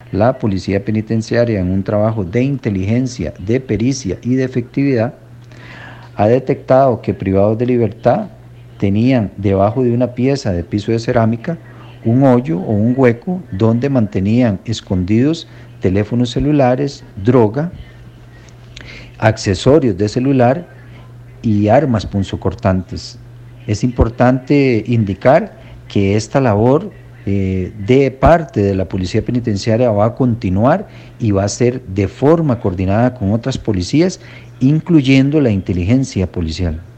la Policía Penitenciaria, en un trabajo de inteligencia, de pericia y de efectividad, ha detectado que privados de libertad tenían debajo de una pieza de piso de cerámica un hoyo o un hueco donde mantenían escondidos teléfonos celulares, droga, accesorios de celular y armas punzocortantes. Es importante indicar que esta labor de parte de la Policía Penitenciaria va a continuar y va a ser de forma coordinada con otras policías, incluyendo la inteligencia policial.